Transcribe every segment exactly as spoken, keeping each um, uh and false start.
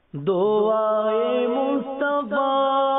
দোয়ায়ে মুস্তাফা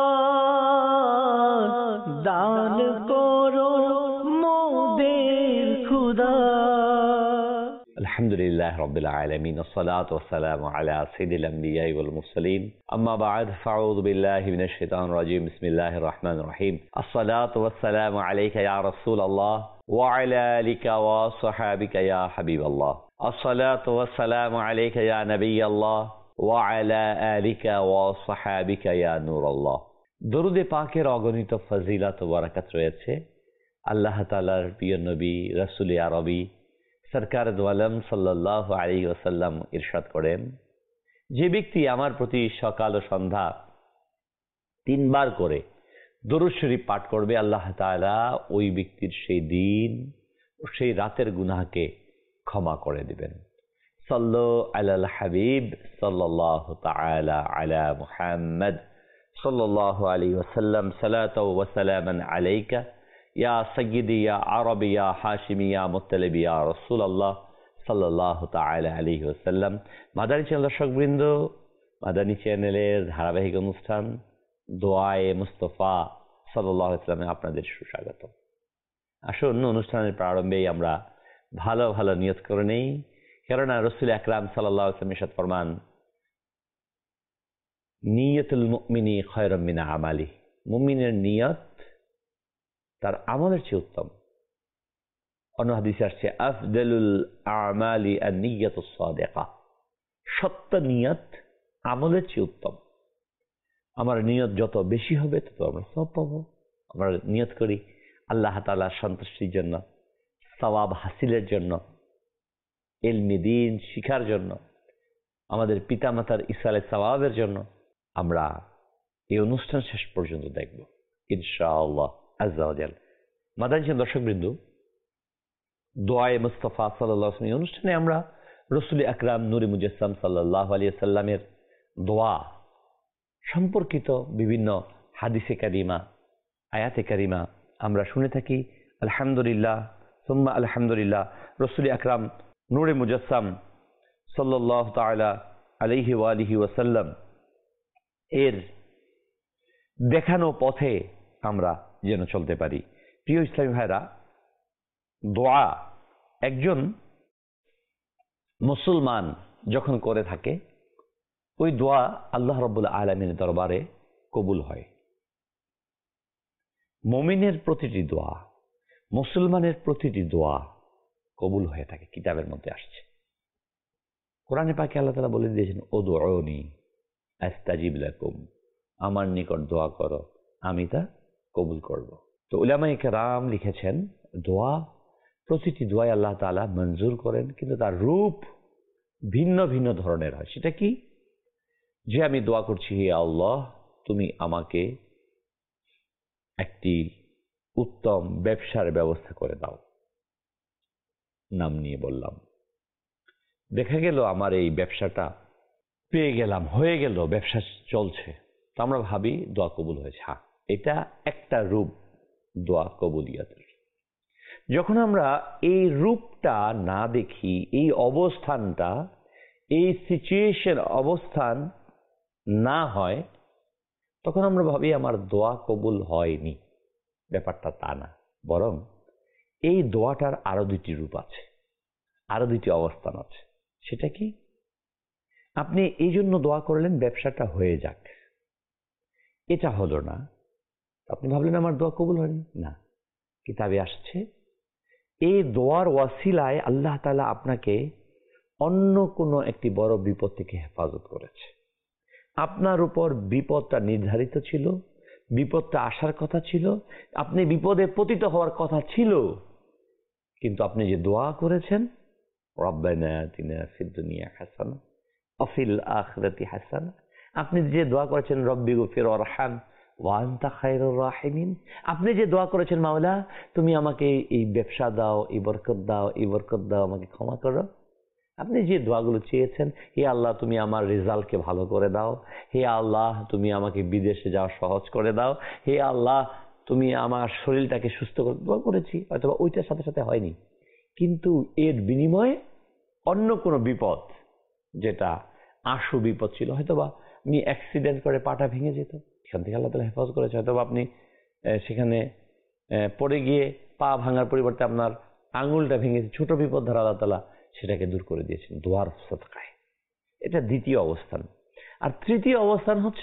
দান করো মোদের খুদা। আলহামদুলিল্লাহ রাব্বিল আলামিন ওয়াসসালাতু ওয়াসসালামু আলা সাইয়্যিদিল আমবিয়া ওয়াল মুরসালিন আম্মা বা'দ ফাউযু বিল্লাহি মিনাশ শাইতানির রাজীম বিসমিল্লাহির রহমানির রহিম আসসালাতু ওয়াসসালামু আলাইকা ইয়া রাসূলুল্লাহ ওয়া আলা আলিকা ওয়া সাহাবিকা ইয়া হাবিবাল্লাহ আসসালাতু ওয়াসসালামু আলাইকা ইয়া নবিয়াল্লাহ ওয়া আলা আলিকা ওয়া সাহাবিকা ইয়া নূরাল্লাহ। দরুদে পাকের অগণিত ফজিলত ও বারাকাত রয়েছে। আল্লাহ তাআলার প্রিয় নবী রাসূল আরবী সরকার দোয়ালম সাল্লাল্লাহু আলাইহি ওয়াসাল্লাম ইরশাদ করেন, যে ব্যক্তি আমার প্রতি সকাল ও সন্ধ্যা তিনবার করে দরুদ শরীফ পাঠ করবে, আল্লাহ তাআলা ওই ব্যক্তির সেই দিন ও সেই রাতের গুনাহকে ক্ষমা করে দিবেন। সাল্লু আলাল হাবিব সাল্লাল্লাহু তাআলা আলা মুহাম্মদ সাল্লাল্লাহু আলাইহি ওয়াসাল্লাম সালাতু ওয়া সালামান আলাইকা ইয়া সাইয়্যিদি ইয়া আরবি ইয়া হাশিমি ইয়া মুত্তালিবি ইয়া রাসূলুল্লাহ সাল্লাল্লাহু তাআলা আলাইহি ওয়াসাল্লাম। মাদানী চ্যানেল দর্শকবৃন্দ, মাদানী চ্যানেলের ধারাবাহিক অনুষ্ঠান দোয়ায়ে মুস্তাফা সাল্লাল্লাহু আলাইহি ওয়াসাল্লামে আপনাদের সুস্বাগত। আসুন, অনুষ্ঠানের প্রারম্ভেই আমরা ভালো ভালো নিয়ত করে নেই, কেননা রাসূল আকরাম সাল্লাল্লাহু আলাইহি ওয়াসাল্লাম ইরশাদ ফরমান, নিয়তুল মুমিনি খায়রুম মিন আমালি, মুমিনের নিয়ত তার আমলের চেয়ে উত্তম। অন্য হাদিসে আসছে আফদালুল আমালি আন-নিয়াতুস সাদিকা, সত্য নিয়ত আমলের চেয়ে উত্তম। আমার নিয়ত যত বেশি হবে তত আমরা সওয়াব পাবো। আমরা নিয়ত করি আল্লাহ তাআলার সন্তুষ্টির জন্য, সওয়াব হাসিলের জন্য, ইলমি দ্বীন শিখার জন্য, আমাদের পিতামাতার ইসালে সওয়াবের জন্য। আমরা এই অনুষ্ঠান শেষ পর্যন্ত দেখব ইনশাআল্লাহ আজ্জা ওয়া জাল। মাদানী চ্যানেল দর্শকবৃন্দ, দোয়ায়ে মুস্তাফা সাল্লাল্লাহু আলাইহি ওয়াসাল্লাম অনুষ্ঠানে আমরা রাসূল আকরাম নূরে মুজাসসাম সাল্লাল্লাহু আলাইহি ওয়াসাল্লামের দোয়া সম্পর্কিত বিভিন্ন হাদিসে কারিমা, আয়াতে কারিমা আমরা শুনে থাকি। আলহামদুলিল্লাহ সুম্মা আলহামদুলিল্লাহ, রাসূল আকরাম নূরে মুজাসসাম সাল্লাল্লাহু তাআলা আলাইহি ওয়া আলিহি ওয়াসাল্লাম এর দেখানো পথে আমরা যেন চলতে পারি। প্রিয় ইসলামী ভাইরা, দোয়া একজন মুসলমান যখন করে থাকে, ওই দোয়া আল্লাহ রাব্বুল আলামিনের দরবারে কবুল হয়। মুমিনের প্রতিটি দোয়া, মুসলমানের প্রতিটি দোয়া কবুল হয়ে থাকে। কিতাবের মধ্যে আসছে, কোরআনে পাকে আল্লাহ তাআলা বলে দিয়েছেন, উদউনি আস্তাজিব লাকুম, আমার নিকট দোয়া করো, আমি তা কবুল করব। তো উলামায়ে কেরাম লিখেছেন, দোয়া প্রতিটি দোয়াই আল্লাহ তাআলা মঞ্জুর করেন, কিন্তু তার রূপ ভিন্ন ভিন্ন ধরনের হয়। সেটা কি? যে আমি দোয়া করছি, হে আল্লাহ তুমি আমাকে একটি উত্তম ব্যবসার ব্যবস্থা করে দাও, নাম নিয়ে বললাম, দেখা গেল আমার এই ব্যবসাটা পেয়ে গেলাম, হয়ে গেল, ব্যবসা চলছে, তো আমরা ভাবি দোয়া কবুল হয়েছে। হ্যাঁ, এটা একটা রূপ দোয়া কবুলিয়াতের। যখন আমরা এই রূপটা না দেখি, এই অবস্থানটা, এই সিচুয়েশন অবস্থান না হয়, তখন আমরা ভাবি আমার দোয়া কবুল হয়নি। ব্যাপারটা তা না, বরং এই দোয়াটার আরো দুইটি রূপ আছে, আরো দুইটি অবস্থান আছে। সেটা কি? আপনি এই জন্য দোয়া করলেন ব্যবসাটা হয়ে যাক, এটা হলো না, আপনি ভাবলেন আমার দোয়া কবুল হয়নি। না, কিতাবে আসছে এই দোয়ার ওয়াসিলায় আল্লাহ তাআলা আপনাকে অন্য কোনো একটি বড় বিপদ থেকে হেফাজত করেছে। আপনার উপর বিপদটা নির্ধারিত ছিল, বিপদটা আসার কথা ছিল, আপনি বিপদে পতিত হওয়ার কথা ছিল, কিন্তু আপনি যে দোয়া করেছেন, রব্বানা আতিনা ফিদ দুনিয়া হাসানা ওয়া ফিল আখিরাতি হাসানা, আপনি যে দোয়া করেছেন রব্বি গফির ওয়ারহাম ওয়া আনতা খায়রুর রাহিমিন, আপনি যে দোয়া করেছেন মাওলা তুমি আমাকে এই ব্যবসা দাও, এই বরকত দাও, এই বরকত দাও, আমাকে ক্ষমা করো, আপনি যে দোয়াগুলো চেয়েছেন, হে আল্লাহ তুমি আমার রেজাল্টকে ভালো করে দাও, হে আল্লাহ তুমি আমাকে বিদেশে যাওয়া সহজ করে দাও, হে আল্লাহ তুমি আমার শরীরটাকে সুস্থ করে, দোয়া করেছি, অথবা ওইটার সাথে সাথে হয়নি, কিন্তু এর বিনিময়ে অন্য কোনো বিপদ যেটা আশু বিপদ ছিল, হয়তো বা আপনি অ্যাক্সিডেন্ট করে পাটা ভেঙে যেত, সেখান থেকে আল্লাহ তাআলা হেফাজত করেছে। হয়তো বা আপনি সেখানে পড়ে গিয়ে পা ভাঙার পরিবর্তে আপনার আঙুলটা ভেঙেছে, ছোট বিপদ ধারা আল্লাহ তাআলা সেটাকে দূর করে দিয়েছেন দোয়ার সদকায়। এটা দ্বিতীয় অবস্থান। আর তৃতীয় অবস্থান হচ্ছে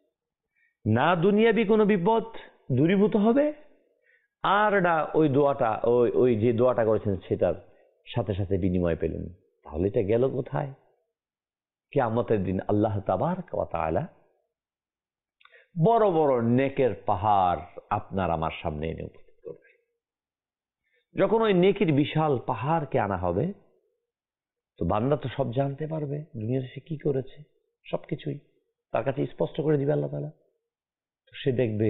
না দুনিয়াবি কোনো বিপদ দূরীভূত হবে, আর না ওই দোয়াটা ওই ওই যে দোয়াটা করেছেন সেটার সাথে সাথে বিনিময় পেলেন। তাহলে এটা গেল কোথায়? কিয়ামতের দিন আল্লাহ তাবারক ওয়া তাআলা বড় বড় নেকের পাহাড় আপনার আমার সামনে এনে উপস্থিত করবে। যখন ওই নেকির বিশাল পাহাড়কে আনা হবে, তো বান্দা তো সব জানতে পারবে দুনিয়াতে সে কি করেছে, সবকিছুই তার কাছে স্পষ্ট করে দিবে আল্লাহ তাআলা। তো সে দেখবে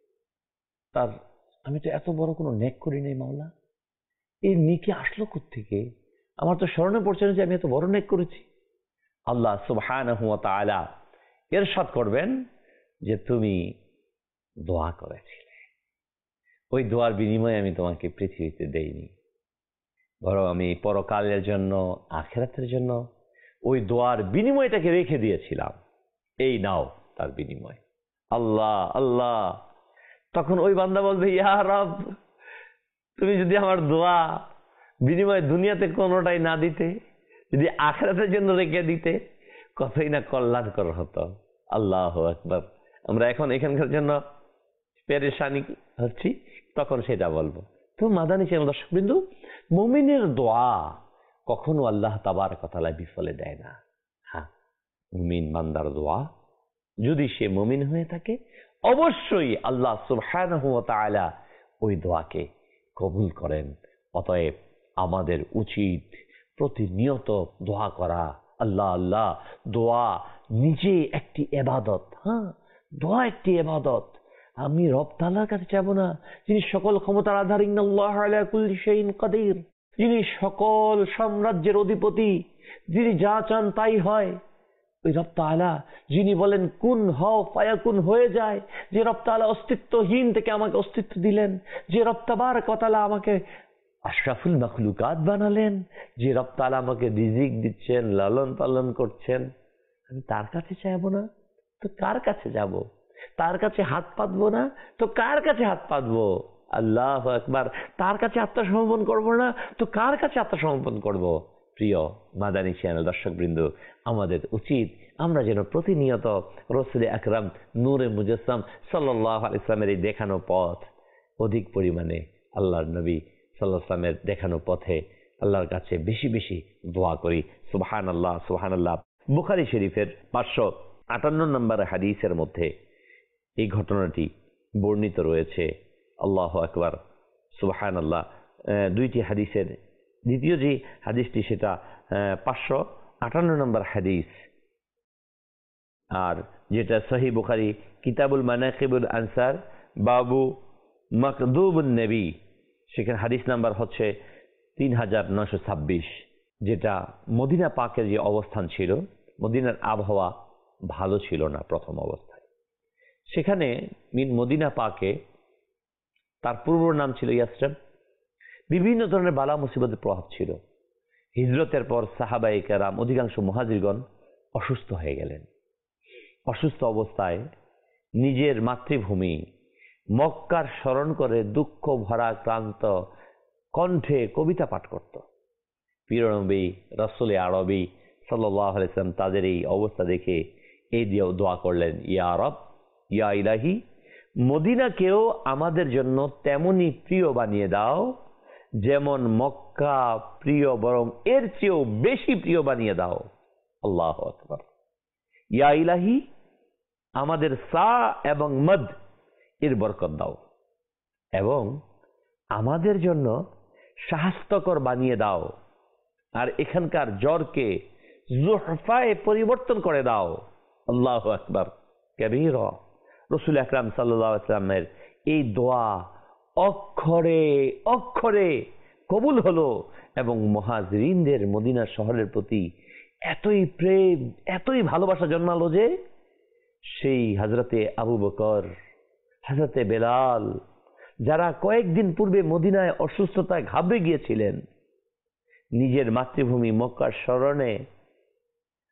তার আমি তো এত বড় কোনো নেক করি নাই মাওলা, এই নেকি আসলো কোত্থেকে? আমার তো স্মরণে পড়ছে না যে আমি এত বড় নেক করেছি। আল্লাহ সুবহানাহু ওয়া তাআলা ইরশাদ করবেন যে তুমি দোয়া করেছিলে, ওই দোয়ার বিনিময়ে আমি তোমাকে পৃথিবীতে দেইনি, বরং আমি পরকালের জন্য আখিরাতের জন্য ওই দোয়ার বিনিময়টাকে রেখে দিয়েছিলাম, এই নাও তার বিনিময়। আল্লাহ আল্লাহ, তখন ওই বান্দা বলবে ইয়া রব, তুমি যদি আমার দোয়া বিনিময়ে দুনিয়াতে কোনোটাই না দিতে, যদি আখিরাতের জন্য রেখে দিতে, কতই না কল্যাণকর হতো। আল্লাহু আকবার। আমরা এখন এখানকার জন্য পেরেশানি হচ্ছি, তখন সেটা বলবো। তো মাদানী চ্যানেল দর্শকবৃন্দু, মুমিনের দোয়া কখনো আল্লাহ তাবারক ওয়া তাআলা বিফলে দেয় না। হ্যাঁ, মুমিন বান্দার দোয়া যদি সে মুমিন হয়ে থাকে, অবশ্যই আল্লাহ সুবহানাহু ওয়া তাআলা ওই দোয়াকে কবুল করেন। অতএব আমাদের উচিত প্রতিনিয়ত দোয়া করা। আল্লাহ আল্লাহ, দোয়া নিজে একটি ইবাদত। হ্যাঁ, দোয়া একটি ইবাদত। আমি রব তাআলার কাছে চাইবো না, যিনি সকল ক্ষমতার আধার, ইন্নাল্লাহা আলা কুল্লি শাইইন কাদির, যিনি সকল সাম্রাজ্যের অধিপতি, যিনি যা চান তাই হয়, ওই রব তাআলা যিনি বলেন কুন হও ফায়াকুন হয়ে যায়, যে রব তাআলা অস্তিত্বহীন থেকে আমাকে অস্তিত্ব দিলেন, যে রব তাবারক ওয়া তাআলা আমাকে আশরাফুল মাখলুকাত বানালেন, যে রব তাআলা আমাকে রিজিক দিচ্ছেন, লালন পালন করছেন, আমি তার কাছে চাইবো না তো কার কাছে যাব? তার কাছে হাত পাতবো না তো কার কাছে হাত পাতবো? আল্লাহু আকবার। তার কাছে আত্মসমর্পণ করবো না তো কার কাছে আত্মসমর্পণ করবো? প্রিয় মাদানী চ্যানেল দর্শকবৃন্দ, আমাদের উচিত আমরা যেন প্রতিনিয়ত রাসূল আকরাম নূরে মুজাসসাম সাল্লাল্লাহু আলাইহি ওয়াসাল্লামের এই দেখানো পথ অধিক পরিমাণে আল্লাহর নবী সাল্লাল্লাহু আলাইহি ওয়াসাল্লামের দেখানো পথে আল্লাহর কাছে বেশি বেশি দোয়া করি। সুবহানাল্লাহ সুবহানাল্লাহ। বুখারী শরীফের পাঁচশো আটান্ন নম্বর হাদিসের মধ্যে এই ঘটনাটি বর্ণিত রয়েছে। আল্লাহু আকবার, সুবহানাল্লাহ। দুইটি হাদিসের দ্বিতীয় যে হাদিসটি সেটা পাঁচশো আটান্ন নম্বর হাদিস, আর যেটা সহিহ বুখারী কিতাবুল মানাকিবুল আনসার বাবু মাকদুবুন নবী, সেখানে হাদিস নাম্বার হচ্ছে তিন হাজার নয়শো ছাব্বিশ। যেটা মদিনা পাকের যে অবস্থান ছিল, মদিনার আবহাওয়া ভালো ছিল না প্রথম অবস্থায়। সেখানে মিন মদিনা পাকে, তার পূর্ব নাম ছিল ইয়াসরিব, বিভিন্ন ধরনের বালা মুসিবতের প্রভাব ছিল। হিজরতের পর সাহাবায়ে কেরাম অধিকাংশ মুহাজিরগণ অসুস্থ হয়ে গেলেন। অসুস্থ অবস্থায় নিজের মাতৃভূমি মক্কার স্মরণ করে দুঃখ ভরা ক্লান্ত কণ্ঠে কবিতা পাঠ করত। প্রিয় নবী রাসূল আরবি সাল্লাল্লাহু আলাইহি ওয়াসাল্লাম তাদের এই অবস্থা দেখে এই দিয়ে দোয়া করলেন, ইয়া রব ইয়া ইলাহি, মদিনাকেও আমাদের জন্য তেমনই প্রিয় বানিয়ে দাও যেমন মক্কা প্রিয়, বরং এর চেয়েও বেশি প্রিয় বানিয়ে দাও। আল্লাহু আকবার। ইয়া ইলাহি, আমাদের সা এবং মদ এর বরকত দাও এবং আমাদের জন্য স্বাস্থ্যকর বানিয়ে দাও, আর এখানকার জ্বরকে জুহফায়ে পরিবর্তন করে দাও। আল্লাহু আকবার কাবীরা। রাসূল আকরাম সাল্লাল্লাহু আলাইহি ওয়াসাল্লামের এই দোয়া অক্ষরে অক্ষরে কবুল হলো এবং মুহাজিরিনদের মদিনা শহরের প্রতি এতই প্রেম, এতই ভালোবাসা জন্মালো যে সেই হযরতে আবু বকর, হযরতে বেলাল, যারা কয়েকদিন পূর্বে মদিনায় অসুস্থতায় ঘাবড়ে গিয়েছিলেন, নিজের মাতৃভূমি মক্কার স্মরণে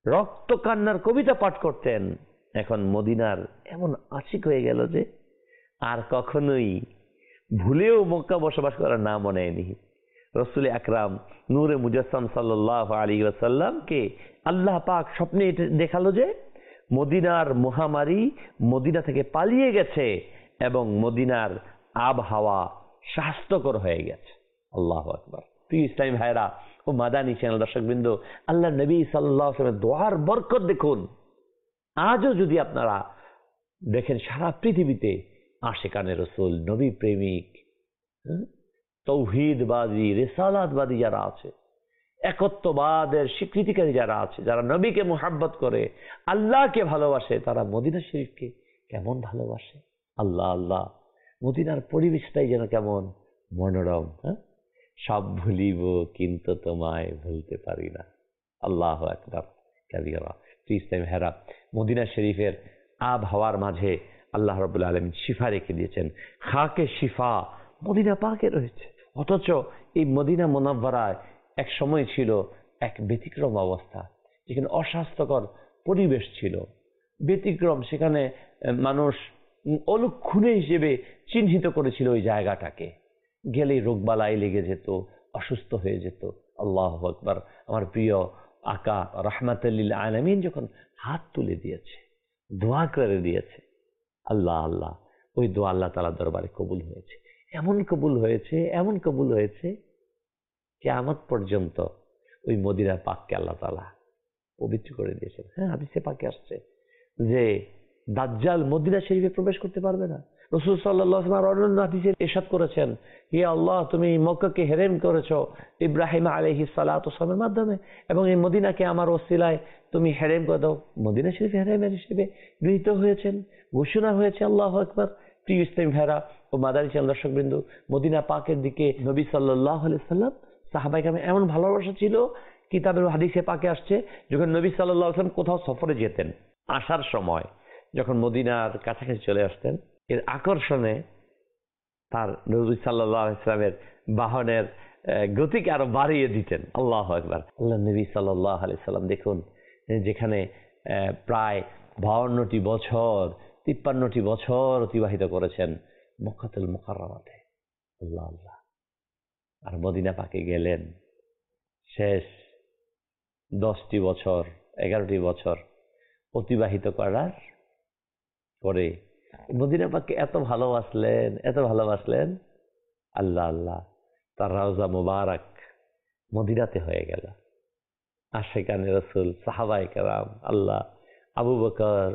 রক্ত কান্নার কবিতা পাঠ করতেন। এখন মদিনার এমন আশিক হয়ে গেল যে আর কখনোই ভুলেও মক্কা বসবাস করার নাম মনে নেয়নি। রসুল আকরাম নূরে মুজাসসাম সাল্লাল্লাহু আলাইহি ওয়াসাল্লামকে আল্লাহ পাক স্বপ্নে দেখালো যে মদিনার মহামারী মদিনা থেকে পালিয়ে গেছে এবং মদিনার আবহাওয়া স্বাস্থ্যকর হয়ে গেছে। আল্লাহু আকবার। প্রিয় ইসলামী ভাইরা ও মাদানী চ্যানেল দর্শকবৃন্দ, আল্লাহ নবী সাল্লাল্লাহু আলাইহি ওয়াসাল্লামের দোয়ার বরকত দেখুন। আজও যদি আপনারা দেখেন সারা পৃথিবীতে আশিকানে রসুল, নবী প্রেমিক, তৌহিদবাদী, রিসালাতবাদী যারা আছে, একত্ববাদের স্বীকৃতিকারী যারা আছে, যারা নবীকে মুহাব্বত করে, আল্লাহকে ভালোবাসে, তারা মদিনা শরীফকে কেমন ভালোবাসে। আল্লাহ আল্লাহ, মদিনার পরিবেশটাই যেন কেমন মনোরম। হ্যাঁ, সব ভুলিব কিন্তু তোমায় ভুলতে পারি না। আল্লাহু আকবার কাবীরা। ইসলামী হেরা, মদিনা শরীফের আবহাওয়ার মাঝে আল্লাহ রাব্বুল আলামিন শিফা রেখে দিয়েছেন। খাকে শিফা মদিনা পাকে রয়েছে। অথচ এই মদিনা মুনাওয়ারায় এক সময় ছিল এক ব্যতিক্রম অবস্থা, যেখানে অস্বাস্থ্যকর পরিবেশ ছিল, ব্যতিক্রম। সেখানে মানুষ অলক্ষণে হিসেবে চিহ্নিত করেছিল ওই জায়গাটাকে। গেলেই রোগবালাই লেগে যেত, অসুস্থ হয়ে যেত। আল্লাহু আকবার। আমার প্রিয় আকা রাহমাতুল লিল আলামিন যখন হাত তুলে দিয়েছে, দোয়া করে দিয়েছে, আল্লাহ আল্লাহ, ওই দোয়া আল্লাহ তাআলার দরবারে কবুল হয়েছে। এমন কবুল হয়েছে, এমন কবুল হয়েছে, কিয়ামত পর্যন্ত ওই মদিনা পাককে আল্লাহ তাআলা পবিত্র করে দিয়েছেন। হ্যাঁ, হাদিসে পাকে আসছে যে দাজ্জাল মদিনা শরীফে প্রবেশ করতে পারবে না। রাসূল সাল্লাল্লাহু আলাইহি ওয়াসাল্লাম অন্যান্য হাদিসে ইরশাদ করেছেন, হে আল্লাহ, তুমি মক্কাকে হেরেম করেছো ইব্রাহিম আলাইহিস সালাতু ওয়াসসালামের মাধ্যমে, এবং এই মদিনাকে আমার ওসিলায় তুমি হেরেম করে দাও। মদিনা শরীফ হেরেমের হিসেবে গৃহীত হয়েছেন, ঘোষণা হয়েছে। আল্লাহু আকবার। প্রিয় ইসলামী ভাইরা ও মাদানী চ্যানেল দর্শকবৃন্দ, মদিনা পাকের দিকে নবী সাল্লাল্লাহু আলাইহি সাল্লাম, সাহাবায়ে কেরামের এমন ভালোবাসা ছিল, কিতাবের হাদিসে পাকে আসছে, যখন নবী সাল্লাল্লাহু আলাইহি সাল্লাম কোথাও সফরে যেতেন, আসার সময় যখন মদিনার কাছাকাছি চলে আসতেন, এর আকর্ষণে তার নবী সাল্লাল্লাহু আলাইহি সাল্লামের বাহনের গতিকে আরো বাড়িয়ে দিতেন। আল্লাহু আকবার। আল্লাহ নবী সাল্লাল্লাহু আলাইহি সাল্লাম দেখুন, যেখানে প্রায় বাউন্নটি বছর, তিপ্পান্নটি বছর অতিবাহিত করেছেন মক্কাতুল মুকাররমাতে। আল্লাহ আল্লাহ। আর মদিনা পাকে গেলেন শেষ দশটি বছর, এগারোটি বছর অতিবাহিত করার পরে মদিনা পাককে এত ভালোবাসলেন, এত ভালোবাসলেন, আল্লাহ আল্লাহ, তার রওজা মুবারক মদিনাতে হয়ে গেল। আশিকানে রাসূল, সাহাবায়ে কেরাম, আল্লাহ, আবু বকর,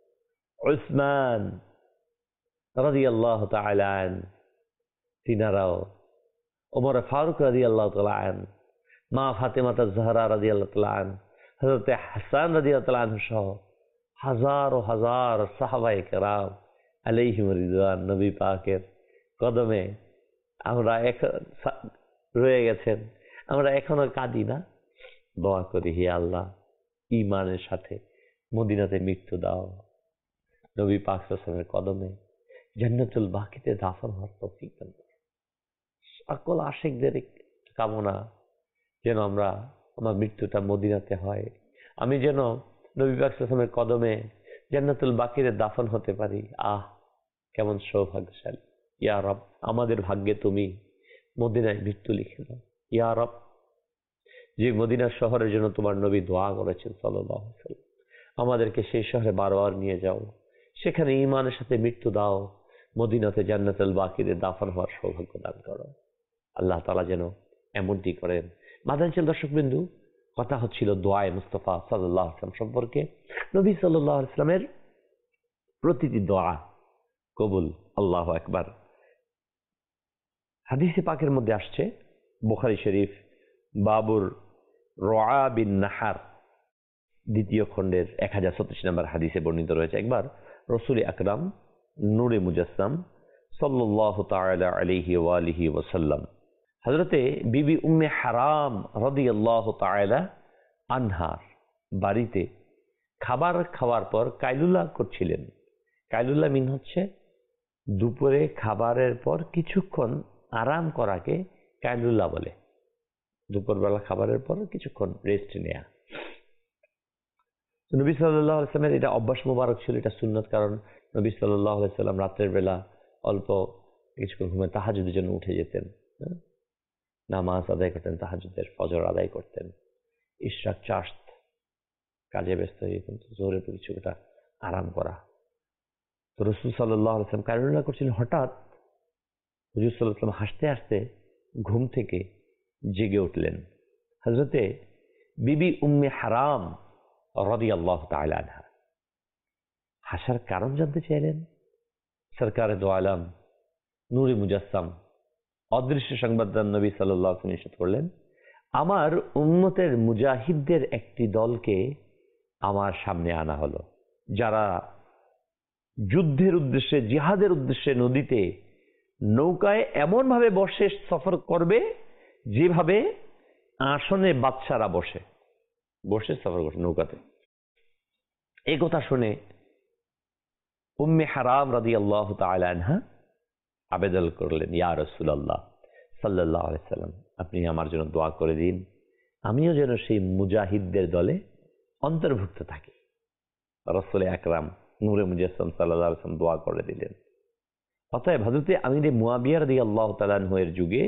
উসমান রাদিয়াল্লাহু তাআলা আন, তিনারাও, ওমর ফারুক রাদিয়াল্লাহু তাআলা আন, মা ফাতেমা আয-জাহরা রাদিয়াল্লাহু তাআলা আন, হযরত হাসান রাদিয়াল্লাহু তাআলা আনহু সহ হাজার ও হাজার সাহাবায়ে কেরাম আলাইহিম রিদওয়ান নবী পাকের কদমে আমরা এখন রয়ে গেছেন। আমরা এখনো কাঁদি না, দোয়া করি, হে আল্লাহ, ঈমানের সাথে মদিনাতে মৃত্যু দাও, নবী পাক সাল্লাল্লাহু আলাইহি ওয়াসাল্লামের কদমে জান্নাতুল বাকিতে দাফন হওয়ার তৌফিক দান করো। সকল আশিকদের কামনা যেন আমরা, আমার মৃত্যুটা মদিনাতে হয়, আমি যেন নবী পাক সাল্লাল্লাহু আলাইহি ওয়াসাল্লামের কদমে জান্নাতুল বাকিতে দাফন হতে পারি। আহ, কেমন সৌভাগ্যশালী। ইয়া রব, আমাদের ভাগ্যে তুমি মদিনায় মৃত্যু লিখে দাও। ইয়া রব, যে মদিনা শহরের জন্য তোমার নবী দোয়া করেছেন সাল্লাল্লাহু আলাইহি ওয়াসাল্লাম, আমাদেরকে সেই শহরে বারবার নিয়ে যাও, সেখানে ঈমানের সাথে মৃত্যু দাও, মদিনাতে জান্নাতুল বাকিতে দাফন হওয়ার সৌভাগ্য দান করো। আল্লাহ তাআলা যেন এমনটি করেন। মাদানী চ্যানেল দর্শকবৃন্দু, কথা হচ্ছিল দোয়ায়ে মুস্তাফা সাল্লাল্লাহু আলাইহি ওয়াসাল্লাম সম্পর্কে। নবী সাল্লাল্লাহু আলাইহি ওয়াসাল্লামের প্রতিটি দোয়া কবুল। আল্লাহু আকবার। হাদিসে পাকের মধ্যে আসছে, বুখারী শরীফ বাবুর রোয়া বিন নাহার দ্বিতীয় খণ্ডের এক হাজার ছত্রিশ নম্বর হাদিসে বর্ণিত রয়েছে। একবার রাসূল আকরাম নূরে মুজাসসাম সাল্লাল্লাহু তাআলা আলাইহি ওয়া আলিহি ওয়াসাল্লাম হযরতে বিবি উম্মে হারাম রাদিয়াল্লাহু তাআলা আনহার বাড়িতে খাবার খাওয়ার পর কাইলুলা করছিলেন। কাইলুলা মিন হচ্ছে দুপুরে খাবারের পর কিছুক্ষণ আরাম করাকে কাইলুলা বলে। দুপুরবেলা খাবারের পর কিছুক্ষণ রেস্ট নেয়া। নবী সাল্লাল্লাহু আলাইহি ওয়াসাল্লামের এটা অভ্যাস মোবারক ছিল, এটা সুন্নত। কারণ নবী সাল্লাল্লাহু আলাইহি ওয়াসাল্লাম রাতের বেলা অল্প কিছুক্ষণ ঘুমে তাহাজ্জুদের জন্য উঠে যেতেন, নামাজ আদায় করতেন, তাহাজ্জুদের ফজর আদায় করতেন, ইশরাক চাষ্ট কাজে ব্যস্ত হয়ে কিন্তু জোরে কিছুটা আরাম করা। তো রাসূল সাল্লাল্লাহু আলাইহি ওয়াসাল্লাম কারণা করছিলেন, হঠাৎ হুজুর সাল্লাল্লাহু আলাইহি ওয়াসাল্লাম হাসতে হাসতে ঘুম থেকে জেগে উঠলেন। হযরতে বিবি উম্মে হারাম রাদিয়াল্লাহু তাআলা আনহা হাসার কারণ জানতে চাইলেন। সরকারে দো আলম নূরে মুজাসসাম অদৃশ্য সংবাদদাতা নবী সাল্লাল্লাহু আলাইহি ওয়াসাল্লাম ইরশাদ করলেন, আমার উম্মতের মুজাহিদদের একটি দলকে আমার সামনে আনা হলো, যারা যুদ্ধের উদ্দেশ্যে, জিহাদের উদ্দেশ্যে নদীতে নৌকায় এমন ভাবে বসে সফর করবে যেভাবে আসনে বাদশারা বসে বসে সফর করছে নৌকাতে। এই কথা শুনে উম্মে হারাম রাদিয়াল্লাহু তাআলা আনহা আবেদন করলেন, ইয়া রাসূলুল্লাহ সাল্লাল্লাহু আলাইহি ওয়াসাল্লাম, আপনি আমার জন্য দোয়া করে দিন, আমিও যেন সেই মুজাহিদদের দলে অন্তর্ভুক্ত থাকি। রাসূল আকরাম নূরে মুজাসসাম সাল্লাল্লাহু আলাইহি ওয়াসাল্লাম দোয়া করে দিলেন। অতএব হযরতে আমির মুয়াবিয়া রাদিয়াল্লাহু তাআলা আনহু এর যুগে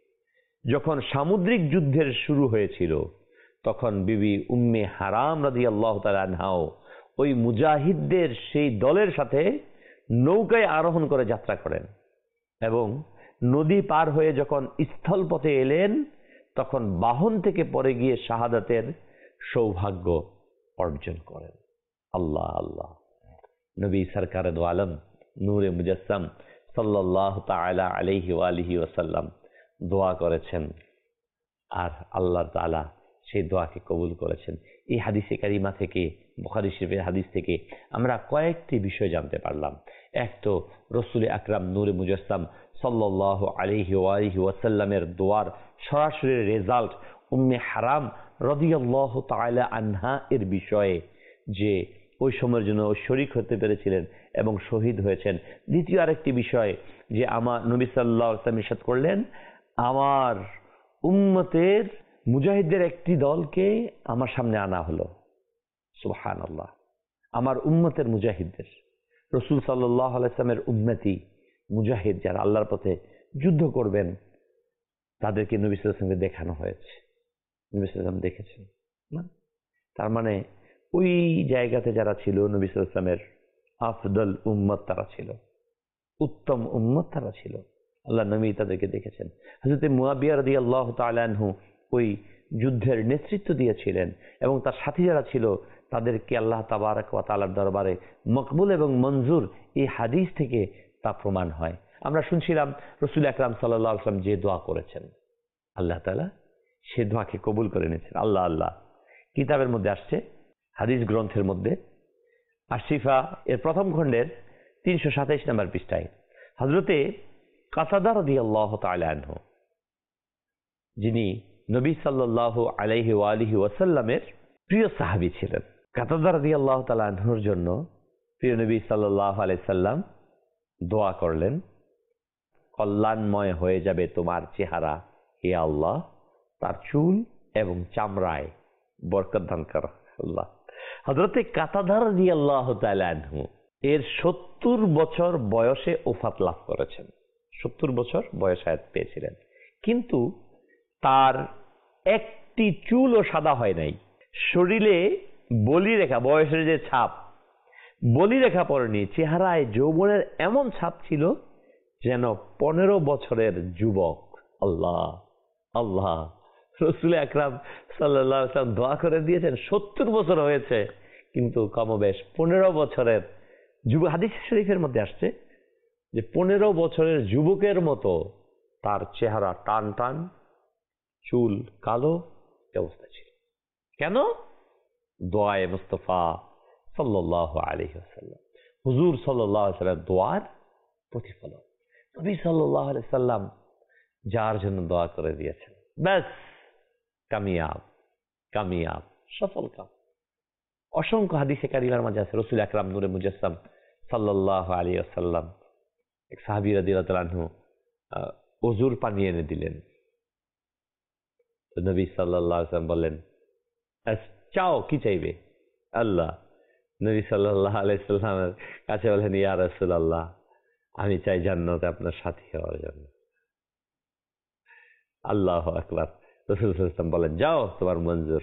যখন সামুদ্রিক যুদ্ধের শুরু হয়েছিল, তখন বিবি উম্মে হারাম রাদিয়াল্লাহু তাআলা আনহাও ওই মুজাহিদদের সেই দলের সাথে নৌকায় আরোহণ করে যাত্রা করেন এবং নদী পার হয়ে যখন স্থলপথে এলেন, তখন বাহন থেকে পড়ে গিয়ে শাহাদাতের সৌভাগ্য অর্জন করেন। আল্লাহ আল্লাহ, নবী সরকারে দো আলম নূরে মুজাসসাম সাল্লাল্লাহু তাআলা আলাইহি ওয়া আলিহি ওয়াসাল্লাম দোয়া করেছেন, আর আল্লাহ তাআলা সেই দোয়াকে কবুল করেছেন। এই হাদিসে কারিমা থেকে, বুখারী শরীফের হাদিস থেকে আমরা কয়েকটি বিষয় জানতে পারলাম। এক তো রাসূল আকরাম নূরে মুজাসসাম সাল্লাল্লাহু আলাইহি ওয়া আলিহি ওয়াসাল্লামের দোয়ার সরাসরি রেজাল্ট উম্মে হারাম রাদিয়াল্লাহু তাআলা আনহা এর বিষয়ে, যে ওই সময়ের জন্য শরীক হতে পেরেছিলেন এবং শহীদ হয়েছেন। দ্বিতীয় আরেকটি বিষয়, যে আমার নবী সাল্লাল্লাহু আলাইহি ওয়াসাল্লাম ইরশাদ করলেন, আমার উম্মতের মুজাহিদদের একটি দলকে আমার সামনে আনা হলো। সুবহানাল্লাহ, আমার উম্মতের মুজাহিদদের, রাসূল সাল্লাল্লাহু আলাইহি ওয়াসাল্লামের উম্মতি মুজাহিদ যারা আল্লাহর পথে যুদ্ধ করবেন, তাদেরকে নবী সাল্লাল্লাহু আলাইহি ওয়াসাল্লামকে দেখানো হয়েছে। নবী সাল্লাল্লাহু আলাইহি ওয়াসাল্লাম দেখেছেন না? তার মানে ওই জায়গাতে যারা ছিল, নবী সাল্লাল্লাহু আলাইহি ওয়াসাল্লামের আফদল উম্মত তারা ছিল, উত্তম উম্মত তারা ছিল। আল্লাহ নবী তাদেরকে দেখেছেন। হযরত মুয়াবিয়া রাদিয়াল্লাহু তাআলা আনহু ওই যুদ্ধের নেতৃত্ব দিয়েছিলেন এবং তার সাথী যারা ছিল তাদেরকে আল্লাহ তাবারক ওয়া তাআলার দরবারে মকবুল এবং মঞ্জুর, এই হাদিস থেকে তা প্রমাণ হয়। আমরা শুনছিলাম রাসূল আকরাম সাল্লাল্লাহু আলাইহি ওয়াসাল্লাম যে দোয়া করেছেন, আল্লাহ তাআলা সে দোয়াকে কবুল করে নিয়েছেন। আল্লাহ আল্লাহ কিতাবের মধ্যে আসছে, হাদিস গ্রন্থের মধ্যে আশিফা এর প্রথম খণ্ডের তিনশো সাতাইশ নম্বর পৃষ্ঠায় হযরতে কাতাদা রাদিয়াল্লাহু তাআলা আনহু, যিনি নবী সাল্লাল্লাহু আলাইহি ওয়া আলিহি ওয়াসাল্লামের প্রিয় সাহাবী ছিলেন, কাতাদা রাদিয়াল্লাহু তাআলা আনহুর জন্য প্রিয় নবী সাল্লাল্লাহু আলাইহি সাল্লাম দোয়া করলেন, কল্যাণময় হয়ে যাবে তোমার চেহারা হে আল্লাহ, তার চুল এবং চামড়ায় বরকত দান করো আল্লাহ। হযরতে কাতাদা রাদিয়াল্লাহু তাআলা আনহু এর সত্তর বছর বয়সে ওফাত লাভ করেছেন। সত্তর বছর বয়স হায়াত পেয়েছিলেন, কিন্তু তার একটি চুলও সাদা হয় নাই। শরীরে বলি রেখা, বয়সের যে ছাপ, বলি রেখা পড়েনি। চেহারায় যৌবনের এমন ছাপ ছিল যেন পনেরো বছরের যুবক। আল্লাহ আল্লাহ, রাসূল আকরাম সাল্লাল্লাহু আলাইহি ওয়াসাল্লাম দোয়া করে দিয়েছেন, সত্তর বছর হয়েছে কিন্তু কমবেশ পনেরো বছরের যুবক। হাদিস শরীফের মধ্যে আসছে যে পনেরো বছরের যুবকের মতো তার চেহারা, টান টান, চুল কালো অবস্থা ছিল। কেন? দোয়ায়ে মুস্তাফা সাল্লাল্লাহু আলাইহি ওয়াসাল্লাম, হুজুর সাল্লাল্লাহু আলাইহি ওয়াসাল্লাম দোয়ার প্রতিফলন। নবী সাল্লাল্লাহু আলাইহি ওয়াসাল্লাম যার জন্য দোয়া করে দিয়েছেন, ব্যাস কামিয়াব, কামিয়াব, সফল কাম। অসংখ্য হাদিসে কারিমার মাঝে আছে, রাসূল আকরাম নূরে মুজাসসাম সাল্লাল্লাহু আলাইহি ওয়াসাল্লাম এক সাহাবী রাদিয়াল্লাহু তাআলা আনহু ওযুর পানি এনে দিলেন। তো নবী সাল্লাল্লাহু আলাইহি ওয়াসাল্লাম বললেন, চাও কি চাইবে? আল্লাহ নবী সাল্লাল্লাহু আলাইহি সাল্লামের কাছে বলেন, ইয়া রাসূলুল্লাহ, আমি চাই জান্নাতে আপনার সাথী হওয়ার জন্য। আল্লাহু আকবার। রাসূল সাল্লাল্লাহু আলাইহি ওয়াসাল্লাম বলেন, যাও, তোমার মঞ্জুর।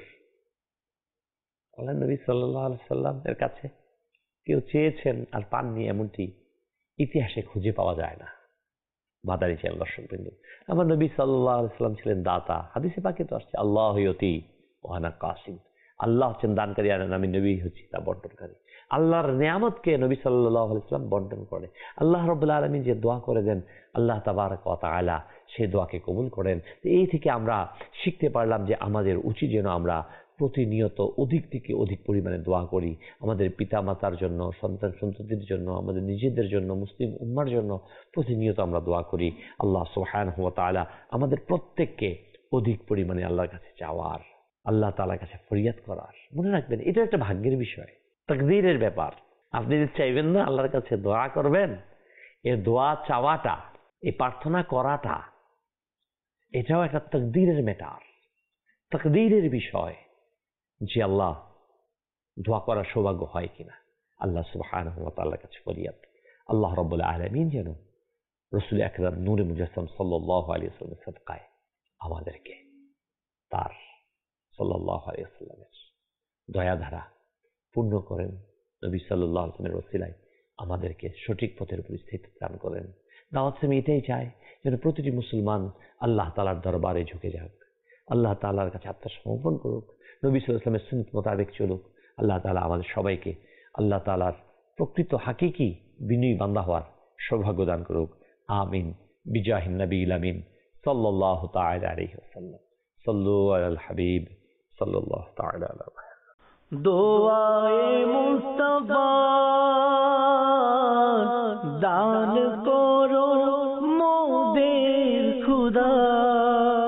আল্লাহ নবী সাল্লাল্লাহু আলাইহি সাল্লামের কাছে কেউ চেয়েছেন আর পাননি এমনটি ইতিহাসে খুঁজে পাওয়া যায় না। মাদানী ছিলেন দর্শক বিন্দু। আমার নবী সাল্লাল্লাহু আলাইহি সাল্লাম ছিলেন দাতা। হাদিসে পাকে তো আসছে, আল্লাহু ইউতি ওয়া আনা কাসিম। আল্লাহ হচ্ছেন দানকারী আর আমি নবী হচ্ছি তা বন্টনকারী। আল্লাহর নিয়ামতকে নবী সাল্লাল্লাহু আলাইহি সাল্লাম বন্টন করে। আল্লাহ রাব্বুল আলামিন যে দোয়া করে দেন, আল্লাহ তাবারক ওয়া তাআলা সেই দোয়াকে কবুল করেন। এই থেকে আমরা শিখতে পারলাম যে আমাদের উচিত যেন আমরা প্রতিনিয়ত অধিক থেকে অধিক পরিমাণে দোয়া করি, আমাদের পিতামাতার জন্য, সন্তান সন্ততির জন্য, আমাদের নিজেদের জন্য, মুসলিম উম্মার জন্য প্রতিনিয়ত আমরা দোয়া করি। আল্লাহ সুবহানাহু ওয়া তাআলা আমাদের প্রত্যেককে অধিক পরিমাণে আল্লাহর কাছে চাওয়ার, আল্লাহ তাআলার কাছে ফরিয়াদ করার। মনে রাখবেন, এটা একটা ভাগ্যের বিষয়, তাকদীরের ব্যাপার। আপনি যদি চাইবেন না আল্লাহর কাছে দোয়া করবেন, এই দোয়া চাওয়াটা, এই প্রার্থনা করাটা, এটাও একটা তাকদীরের ম্যাটার, তাকদীরের বিষয় যে আল্লাহ দোয়া করার সৌভাগ্য হয় কিনা। আল্লাহ সুবহানাহু ওয়া তাআলার কাছে ফরিয়াদ। আল্লাহ রাব্বুল আলামিন যেন রাসূল আকরাম নূরে মুজাসসাম সাল্লাল্লাহু আলাইহি ওয়াসাল্লামের সাদকায় আমাদেরকে তার সাল্লাল্লাহু আলাইহি ওয়াসাল্লামের দয়াধারা পূর্ণ করেন। নবী সাল্লাল্লাহু আলাইহি ওয়াসাল্লামের ওসিলায় আমাদেরকে সঠিক পথের উপর স্থির দান করেন। দাওয়াত আমি এটাই চাই, যেন প্রতিটি মুসলমান আল্লাহ তাআলার দরবারে ঝুঁকে যাক, আল্লাহ তাআলার কাছে আত্মসমর্পণ করুক, নবী সাল্লাল্লাহু আলাইহি ওয়াসাল্লামের সুন্নাত মোতাবেক চলুক। আল্লাহ তাআলা আমাদের সবাইকে আল্লাহ তাআলার প্রকৃত হাকিকি বিনয়ী বান্দা হওয়ার সৌভাগ্য দান করুক। আমিন। বিজাহিন নবীল আমিন সাল্লাল্লাহু তাআলা আলাইহি ওয়াসাল্লাম। সাল্লু আলাল হাবিব সাল্লাল্লাহু তাআলা আলাইহি। দোয়ায়ে মুস্তাফা দান করো মোদের খুদা।